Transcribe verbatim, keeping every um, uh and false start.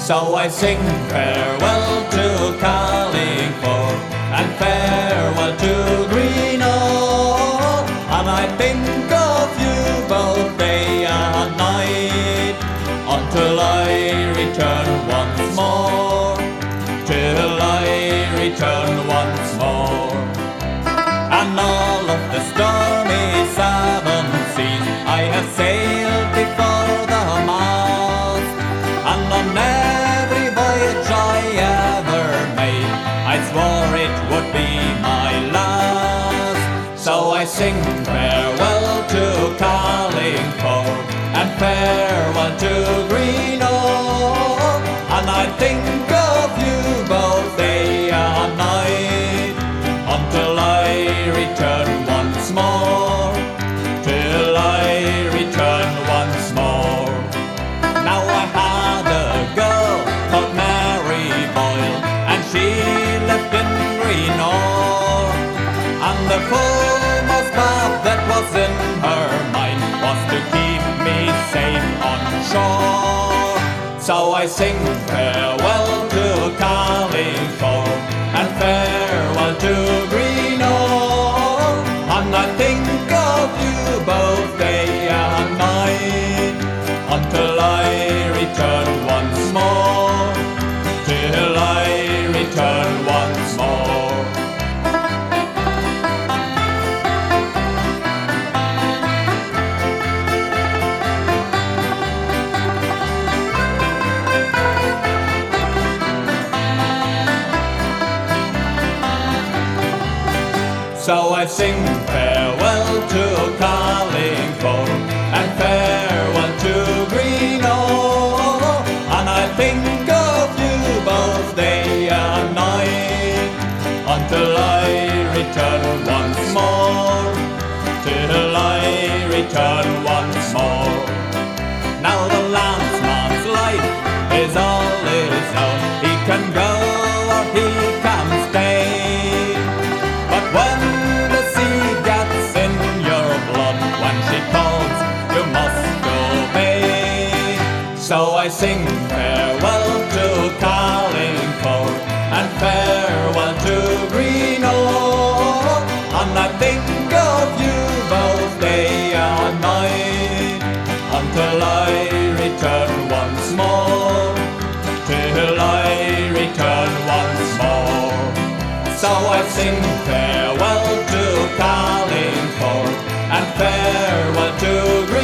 So I sing farewell to Carlingford and farewell to Greenock, and I think of you both day and night until I return once more, till I return once more. And all of the stormy seven seas I have sailed before the mast, and on every voyage I ever made I swore it would be my last. So I sing farewell to Carlingford and farewell to Greenock, and I think of you both day and night until I return once more, till I return once more. Now I had a girl called Mary Boyle, and she lived in Greenock, and the foremost path that was in her mind was to keep me safe on shore. So I sing farewell to Carlingford and farewell to Greenock, and I think of you both day and night until I return once more, till I return once more. So I sing farewell to Carlingford and farewell to Greenock, and I think of you both day and night until I return once more, till I return once more. Now the landsman's life is all his own. He can go or he can stay, but when the sea gets in your blood, when she calls, you must obey. So I sing farewell to Carlingford and farewell to Greenock, and I think of you both day and night until I return once more, till I return once more. So I sing farewell to Carlingford and farewell to Greenock.